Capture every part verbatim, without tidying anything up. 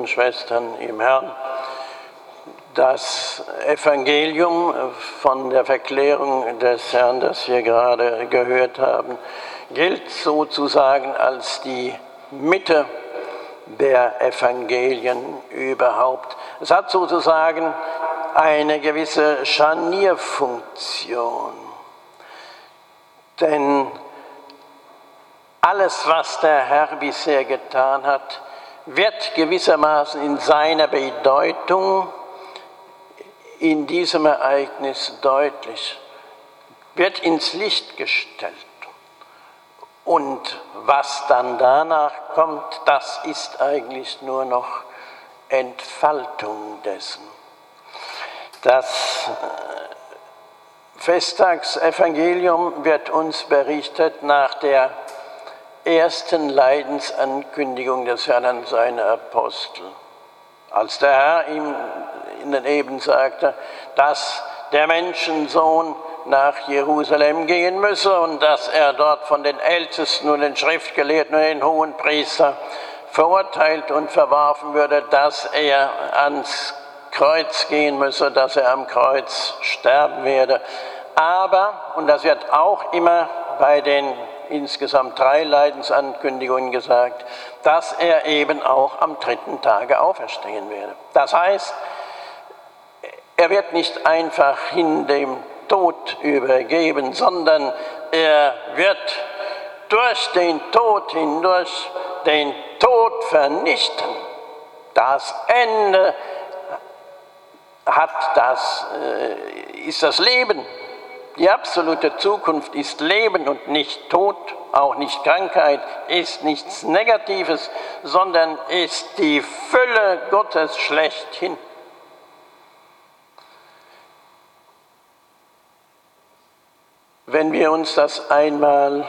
und Schwestern im Herrn, das Evangelium von der Verklärung des Herrn, das wir gerade gehört haben, gilt sozusagen als die Mitte der Evangelien überhaupt. Es hat sozusagen eine gewisse Scharnierfunktion. Denn alles, was der Herr bisher getan hat, wird gewissermaßen in seiner Bedeutung in diesem Ereignis deutlich, wird ins Licht gestellt. Und was dann danach kommt, das ist eigentlich nur noch Entfaltung dessen. Das Festtagsevangelium wird uns berichtet nach der ersten Leidensankündigung des Herrn an seine Apostel. Als der Herr ihm ihnen eben sagte, dass der Menschensohn nach Jerusalem gehen müsse und dass er dort von den Ältesten und den Schriftgelehrten und den Hohenpriestern verurteilt und verworfen würde, dass er ans Kreuz gehen müsse, dass er am Kreuz sterben werde. Aber, und das wird auch immer bei den insgesamt drei Leidensankündigungen gesagt, dass er eben auch am dritten Tage auferstehen werde. Das heißt, er wird nicht einfach hin dem Tod übergeben, sondern er wird durch den Tod hindurch den Tod vernichten. Das Ende hat das, ist das Leben. Die absolute Zukunft ist Leben und nicht Tod, auch nicht Krankheit, ist nichts Negatives, sondern ist die Fülle Gottes schlechthin. Wenn wir uns das einmal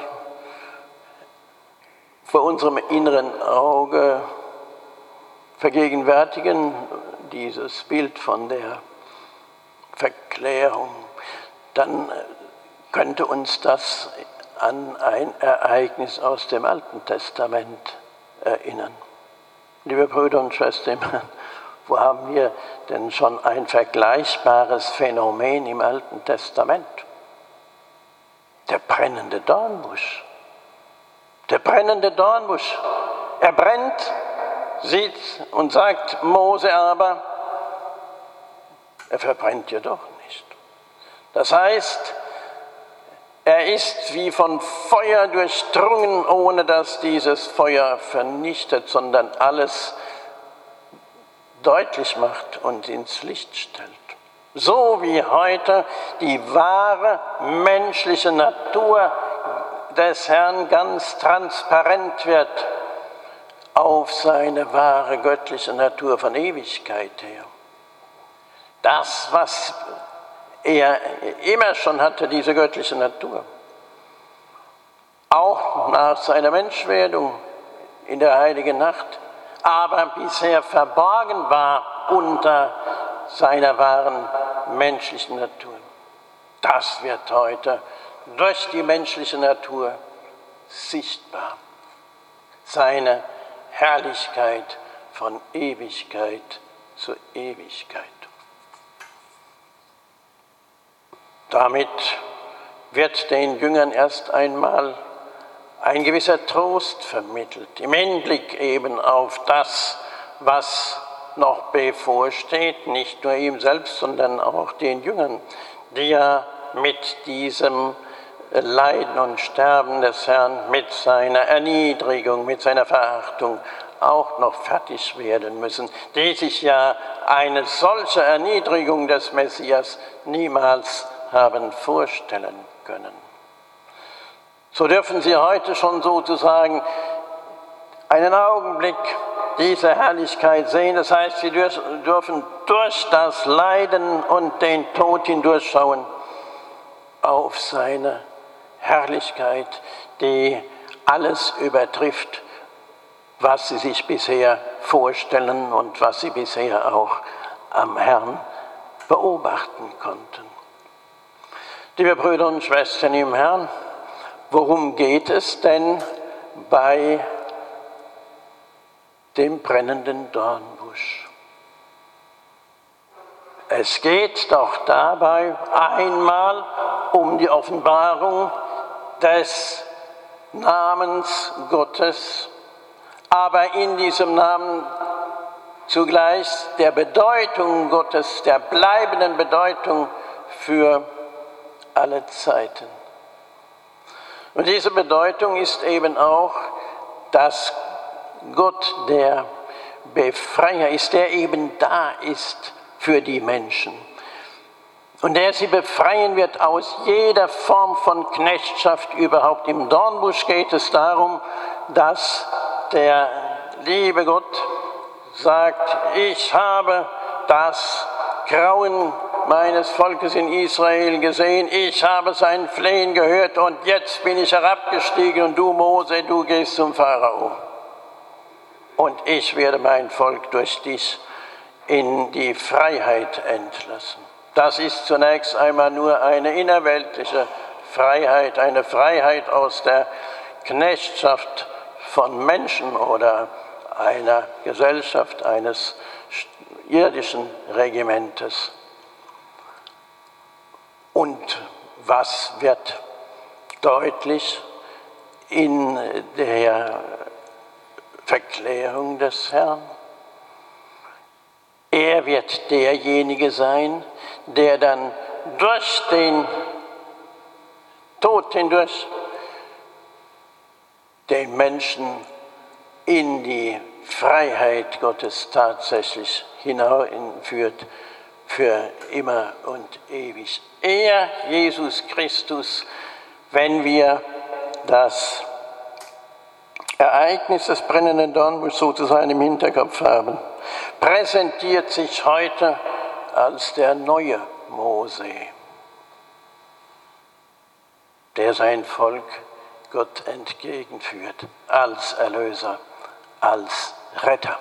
vor unserem inneren Auge vergegenwärtigen, dieses Bild von der Verklärung, dann könnte uns das an ein Ereignis aus dem Alten Testament erinnern. Liebe Brüder und Schwestern, wo haben wir denn schon ein vergleichbares Phänomen im Alten Testament? Der brennende Dornbusch. Der brennende Dornbusch. Er brennt, sieht und sagt Mose aber, er verbrennt jedoch nicht. Das heißt, er ist wie von Feuer durchdrungen, ohne dass dieses Feuer vernichtet, sondern alles deutlich macht und ins Licht stellt. So wie heute die wahre menschliche Natur des Herrn ganz transparent wird auf seine wahre göttliche Natur von Ewigkeit her. Das, was er immer schon hatte, diese göttliche Natur, auch nach seiner Menschwerdung in der heiligen Nacht, aber bisher verborgen war unter seiner wahren menschlichen Natur. Das wird heute durch die menschliche Natur sichtbar. Seine Herrlichkeit von Ewigkeit zu Ewigkeit. Damit wird den Jüngern erst einmal ein gewisser Trost vermittelt, im Hinblick eben auf das, was noch bevorsteht, nicht nur ihm selbst, sondern auch den Jüngern, die ja mit diesem Leiden und Sterben des Herrn, mit seiner Erniedrigung, mit seiner Verachtung auch noch fertig werden müssen, die sich ja eine solche Erniedrigung des Messias niemals haben vorstellen können. So dürfen sie heute schon sozusagen einen Augenblick diese Herrlichkeit sehen. Das heißt, sie dürfen durch das Leiden und den Tod hindurchschauen auf seine Herrlichkeit, die alles übertrifft, was sie sich bisher vorstellen und was sie bisher auch am Herrn beobachten konnten. Liebe Brüder und Schwestern im Herrn, worum geht es denn bei dem brennenden Dornbusch? Dornbusch. Es geht doch dabei einmal um die Offenbarung des Namens Gottes, aber in diesem Namen zugleich der Bedeutung Gottes, der bleibenden Bedeutung für alle Zeiten. Und diese Bedeutung ist eben auch, dass Gott der Befreier ist, der eben da ist für die Menschen. Und der sie befreien wird aus jeder Form von Knechtschaft überhaupt. Im Dornbusch geht es darum, dass der liebe Gott sagt, ich habe das Grauen meines Volkes in Israel gesehen, ich habe sein Flehen gehört und jetzt bin ich herabgestiegen und du, Mose, du gehst zum Pharao. Und ich werde mein Volk durch dich in die Freiheit entlassen. Das ist zunächst einmal nur eine innerweltliche Freiheit, eine Freiheit aus der Knechtschaft von Menschen oder einer Gesellschaft, eines irdischen Regimentes. Und was wird deutlich in der Verklärung des Herrn? Er wird derjenige sein, der dann durch den Tod hindurch den Menschen in die Freiheit Gottes tatsächlich hineinführt, für immer und ewig. Er, Jesus Christus, wenn wir das Ereignis des brennenden Dornbuschs sozusagen im Hinterkopf haben, präsentiert sich heute als der neue Mose, der sein Volk Gott entgegenführt, als Erlöser, als Retter.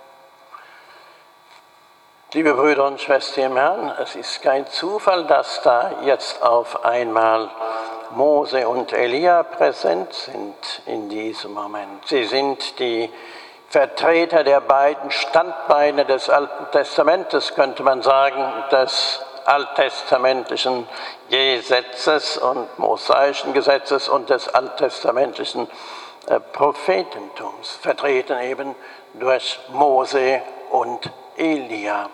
Liebe Brüder und Schwestern im Herrn, es ist kein Zufall, dass da jetzt auf einmal Mose und Elia präsent sind in diesem Moment. Sie sind die Vertreter der beiden Standbeine des Alten Testamentes, könnte man sagen, des alttestamentlichen Gesetzes und mosaischen Gesetzes und des alttestamentlichen Prophetentums, vertreten eben durch Mose und Elia.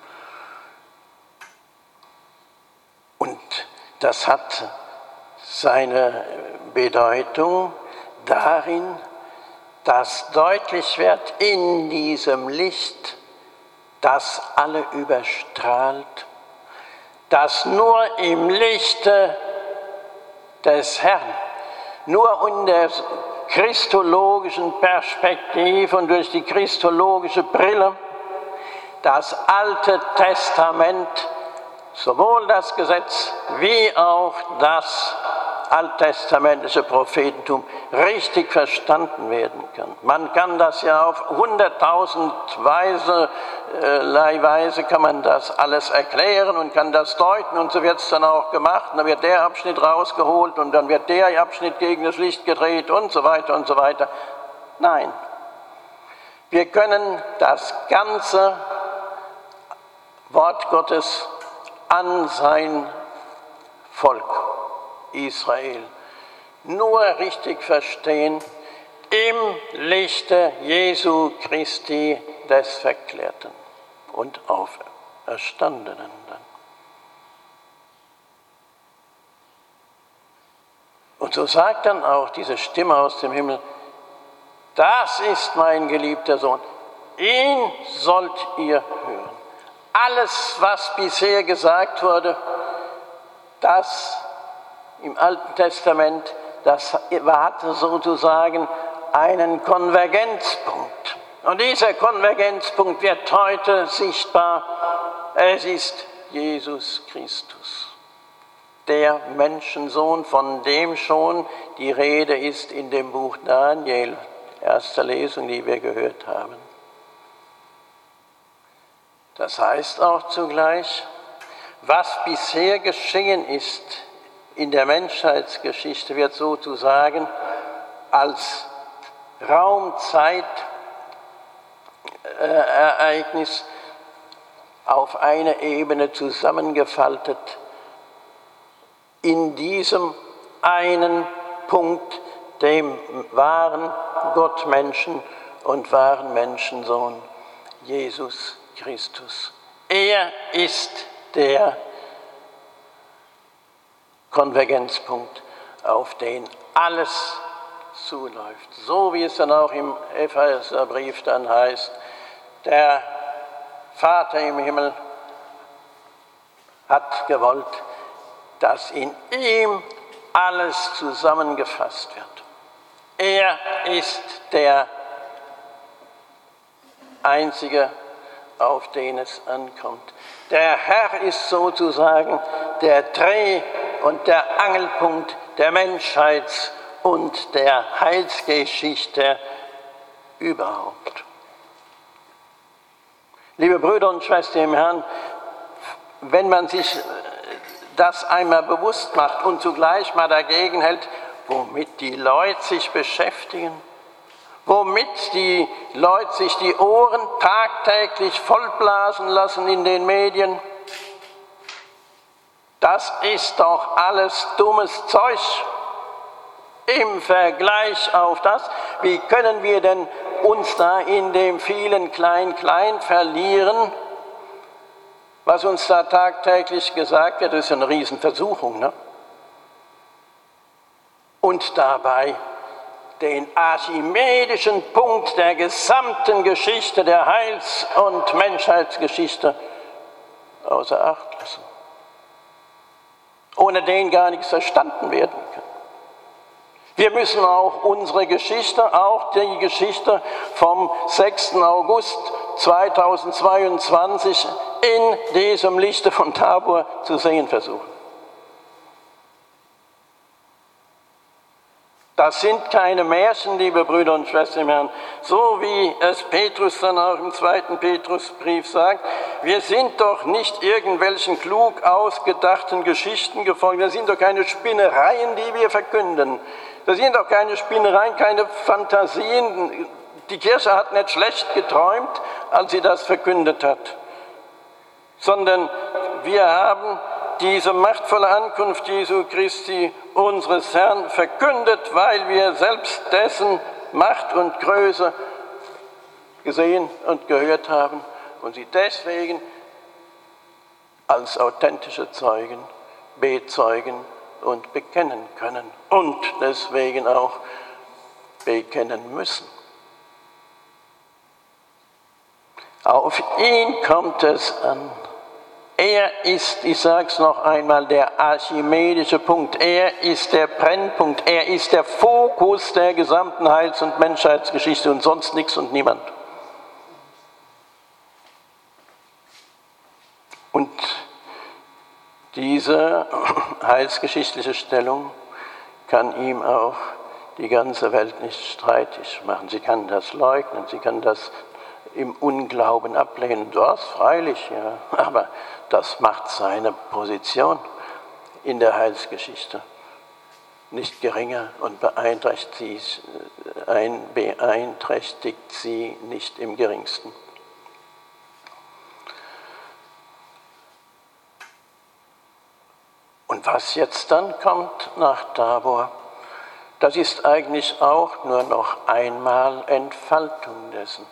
Und das hat seine Bedeutung darin, dass deutlich wird in diesem Licht, das alle überstrahlt, dass nur im Lichte des Herrn, nur in der christologischen Perspektive und durch die christologische Brille das Alte Testament, sowohl das Gesetz wie auch das alttestamentliche Prophetentum richtig verstanden werden kann. Man kann das ja auf hunderttausend Weise, äh, Weise kann man das alles erklären und kann das deuten und so wird es dann auch gemacht. Und dann wird der Abschnitt rausgeholt und dann wird der Abschnitt gegen das Licht gedreht und so weiter und so weiter. Nein, wir können das ganze Wort Gottes an sein Volk Israel nur richtig verstehen im Lichte Jesu Christi des Verklärten und Auferstandenen. Und so sagt dann auch diese Stimme aus dem Himmel, das ist mein geliebter Sohn, ihn sollt ihr hören. Alles, was bisher gesagt wurde, das im Alten Testament, das hatte sozusagen einen Konvergenzpunkt. Und dieser Konvergenzpunkt wird heute sichtbar. Es ist Jesus Christus, der Menschensohn, von dem schon die Rede ist in dem Buch Daniel, erste Lesung, die wir gehört haben. Das heißt auch zugleich, was bisher geschehen ist in der Menschheitsgeschichte, wird sozusagen als Raumzeit Ereignis auf eine Ebene zusammengefaltet, in diesem einen Punkt, dem wahren Gottmenschen und wahren Menschensohn, Jesus Christus. Er ist der Konvergenzpunkt, auf den alles zuläuft. So wie es dann auch im Epheserbrief dann heißt, der Vater im Himmel hat gewollt, dass in ihm alles zusammengefasst wird. Er ist der Einzige, auf den es ankommt. Der Herr ist sozusagen der Dreh- und der Angelpunkt der Menschheits- und der Heilsgeschichte überhaupt. Liebe Brüder und Schwestern im Herrn, wenn man sich das einmal bewusst macht und zugleich mal dagegen hält, womit die Leute sich beschäftigen, womit die Leute sich die Ohren tagtäglich vollblasen lassen in den Medien, das ist doch alles dummes Zeug im Vergleich auf das. Wie können wir denn uns da in dem vielen Klein-Klein verlieren, was uns da tagtäglich gesagt wird? Das ist eine Riesenversuchung, ne? Und dabei den archimedischen Punkt der gesamten Geschichte, der Heils- und Menschheitsgeschichte außer Acht lassen, ohne den gar nichts verstanden werden kann. Wir müssen auch unsere Geschichte, auch die Geschichte vom sechsten August zweitausendzweiundzwanzig in diesem Lichte von Tabor zu sehen versuchen. Das sind keine Märchen, liebe Brüder und Schwestern im Herrn, so wie es Petrus dann auch im zweiten Petrusbrief sagt. Wir sind doch nicht irgendwelchen klug ausgedachten Geschichten gefolgt, das sind doch keine Spinnereien, die wir verkünden. Das sind doch keine Spinnereien, keine Fantasien. Die Kirche hat nicht schlecht geträumt, als sie das verkündet hat, sondern wir haben diese machtvolle Ankunft Jesu Christi, unseres Herrn, verkündet, weil wir selbst dessen Macht und Größe gesehen und gehört haben und sie deswegen als authentische Zeugen bezeugen und bekennen können und deswegen auch bekennen müssen. Auf ihn kommt es an. Er ist, ich sage es noch einmal, der archimedische Punkt. Er ist der Brennpunkt. Er ist der Fokus der gesamten Heils- und Menschheitsgeschichte und sonst nichts und niemand. Und diese heilsgeschichtliche Stellung kann ihm auch die ganze Welt nicht streitig machen. Sie kann das leugnen, sie kann das im Unglauben ablehnen. Das freilich, ja, aber das macht seine Position in der Heilsgeschichte nicht geringer und beeinträchtigt sie, beeinträchtigt sie nicht im geringsten. Und was jetzt dann kommt nach Tabor, das ist eigentlich auch nur noch einmal Entfaltung dessen.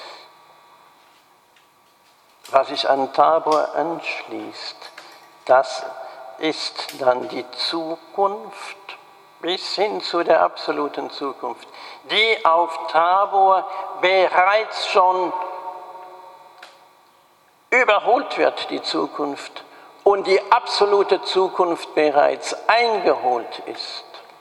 Was sich an Tabor anschließt, das ist dann die Zukunft bis hin zu der absoluten Zukunft, die auf Tabor bereits schon überholt wird, die Zukunft, und die absolute Zukunft bereits eingeholt ist.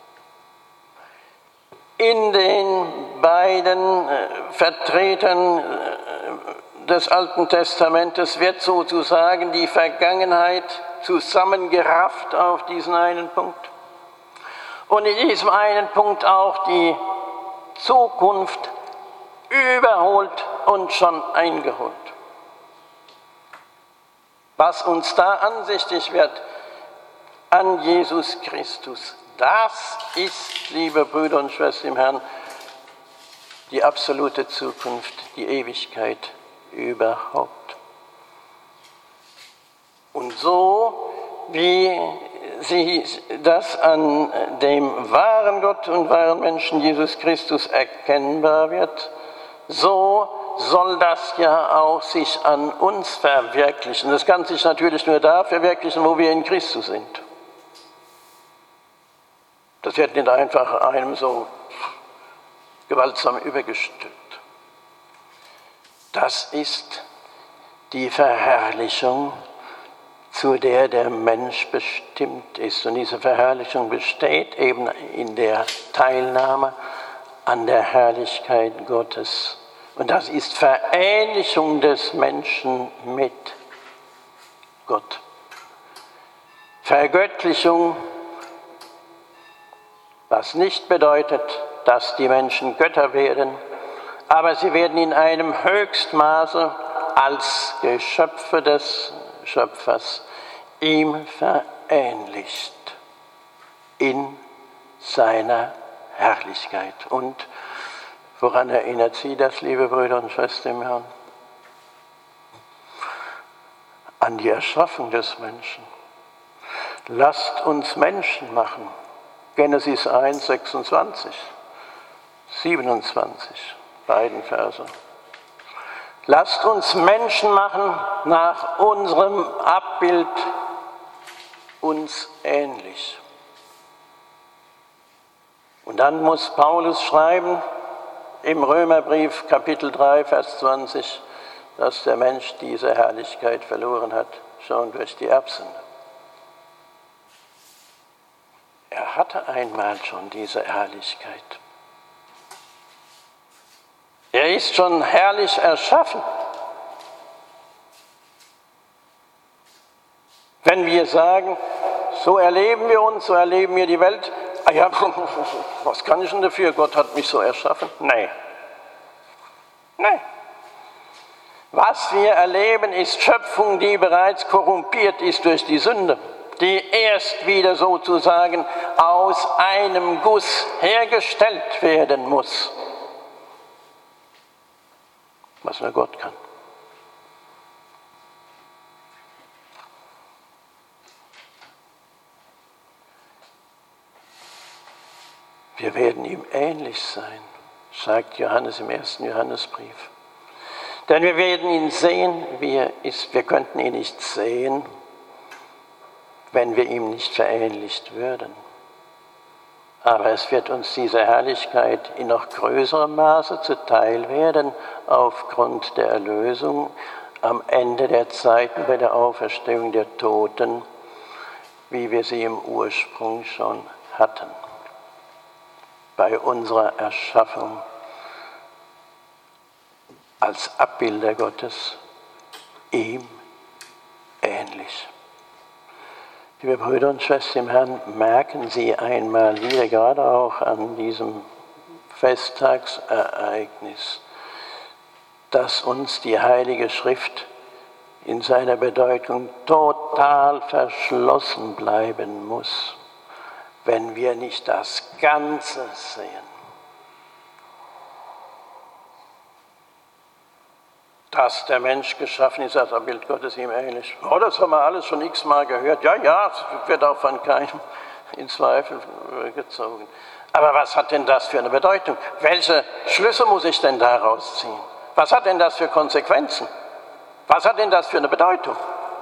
In den beiden Vertretern des Alten Testamentes wird sozusagen die Vergangenheit zusammengerafft auf diesen einen Punkt und in diesem einen Punkt auch die Zukunft überholt und schon eingeholt. Was uns da ansichtig wird an Jesus Christus, das ist, liebe Brüder und Schwestern im Herrn, die absolute Zukunft, die Ewigkeit überhaupt. Und so, wie sie das an dem wahren Gott und wahren Menschen Jesus Christus erkennbar wird, so soll das ja auch sich an uns verwirklichen. Das kann sich natürlich nur da verwirklichen, wo wir in Christus sind. Das wird nicht einfach einem so gewaltsam übergestülpt. Das ist die Verherrlichung, zu der der Mensch bestimmt ist. Und diese Verherrlichung besteht eben in der Teilnahme an der Herrlichkeit Gottes. Und das ist Verähnlichung des Menschen mit Gott. Vergöttlichung, was nicht bedeutet, dass die Menschen Götter werden, aber sie werden in einem Höchstmaße als Geschöpfe des Schöpfers ihm verähnlicht in seiner Herrlichkeit. Und woran erinnert Sie das, liebe Brüder und Schwestern im Herrn? An die Erschaffung des Menschen. Lasst uns Menschen machen. Genesis eins, sechsundzwanzig, siebenundzwanzig, beiden Verse. Lasst uns Menschen machen nach unserem Abbild uns ähnlich. Und dann muss Paulus schreiben im Römerbrief Kapitel drei, Vers zwanzig, dass der Mensch diese Herrlichkeit verloren hat, schon durch die Erbsünde. Er hatte einmal schon diese Herrlichkeit. Er ist schon herrlich erschaffen. Wenn wir sagen, so erleben wir uns, so erleben wir die Welt, ah ja, was kann ich denn dafür? Gott hat mich so erschaffen. Nein. Nein. Was wir erleben, ist Schöpfung, die bereits korrumpiert ist durch die Sünde, die erst wieder sozusagen aus einem Guss hergestellt werden muss. Was nur Gott kann. Wir werden ihm ähnlich sein, sagt Johannes im ersten Johannesbrief. Denn wir werden ihn sehen, wie er ist. Wir könnten ihn nicht sehen, wenn wir ihm nicht verähnlicht würden. Aber es wird uns diese Herrlichkeit in noch größerem Maße zuteil werden, aufgrund der Erlösung am Ende der Zeiten bei der Auferstehung der Toten, wie wir sie im Ursprung schon hatten. Bei unserer Erschaffung als Abbilder Gottes, ihm ähnlich. Liebe Brüder und Schwestern im Herrn, merken Sie einmal wieder, gerade auch an diesem Festtagsereignis, dass uns die Heilige Schrift in seiner Bedeutung total verschlossen bleiben muss, wenn wir nicht das Ganze sehen. Dass der Mensch geschaffen ist als ein Bild Gottes ihm ähnlich. Oh, das haben wir alles schon x-mal gehört. Ja, ja, es wird auch von keinem in Zweifel gezogen. Aber was hat denn das für eine Bedeutung? Welche Schlüsse muss ich denn daraus ziehen? Was hat denn das für Konsequenzen? Was hat denn das für eine Bedeutung?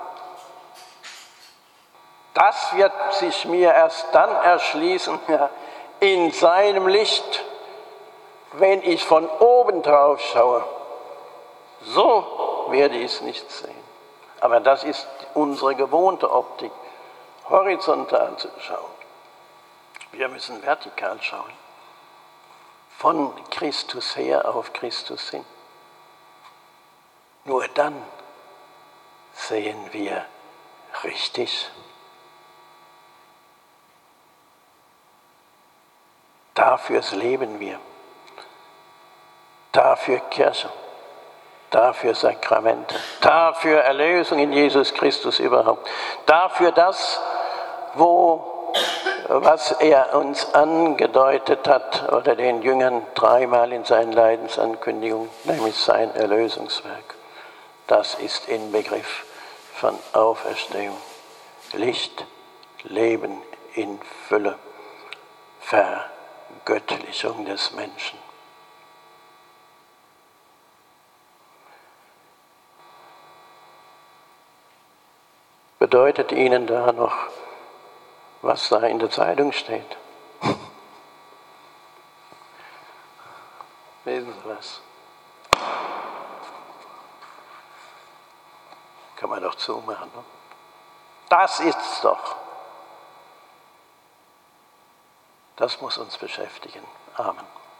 Das wird sich mir erst dann erschließen, ja, in seinem Licht, wenn ich von oben drauf schaue. So werde ich es nicht sehen. Aber das ist unsere gewohnte Optik, horizontal zu schauen. Wir müssen vertikal schauen, von Christus her auf Christus hin. Nur dann sehen wir richtig. Dafür leben wir. Dafür Kirche. Dafür Sakramente. Dafür Erlösung in Jesus Christus überhaupt. Dafür das, wo, was er uns angedeutet hat oder den Jüngern dreimal in seinen Leidensankündigungen, nämlich sein Erlösungswerk. Das ist Inbegriff von Auferstehung. Licht, Leben in Fülle, Vergöttlichung des Menschen. Bedeutet Ihnen da noch, was da in der Zeitung steht? Wissen Sie was? Kann man doch zumachen. Ne? Das ist's doch. Das muss uns beschäftigen. Amen.